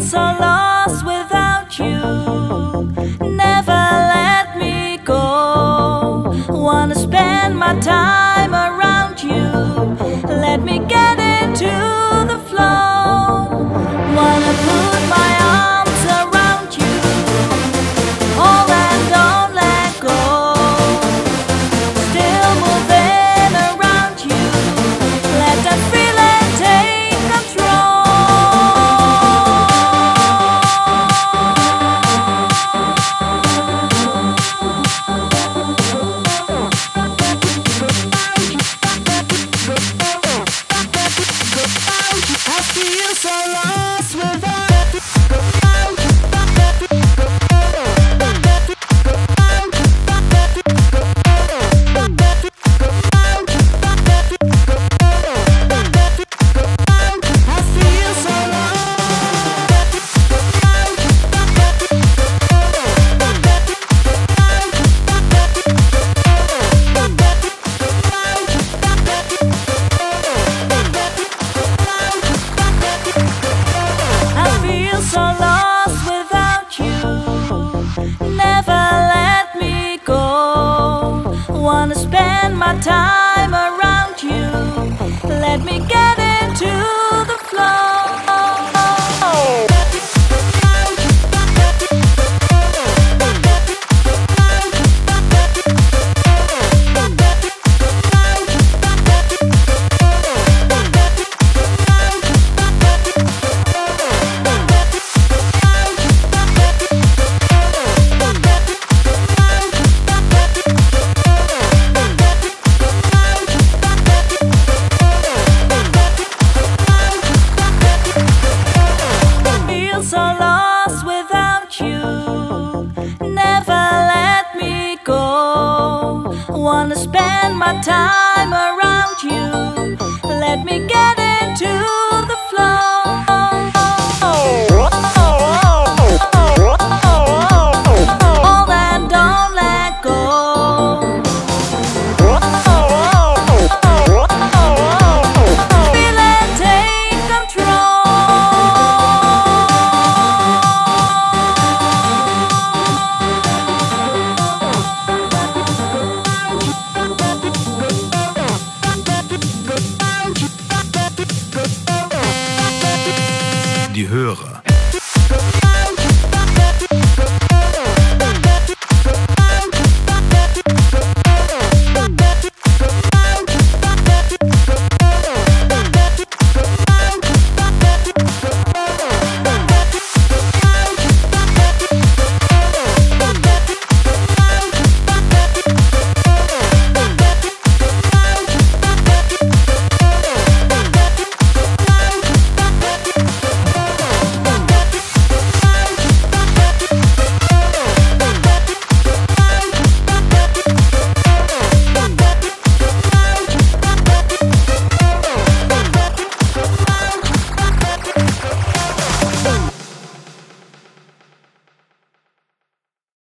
so lost without you. Never let me go. Wanna spend my time around you. Let me get into the flow. Wanna put my arms around you. Hold and don't let go. Still moving around you. Let that feeling take control. I feel so lost without you. So lost without you. Never let me go. Wanna spend my time around you. Let me get into the flow. So lost without you. Never let me go. Wanna spend my time around you. Let me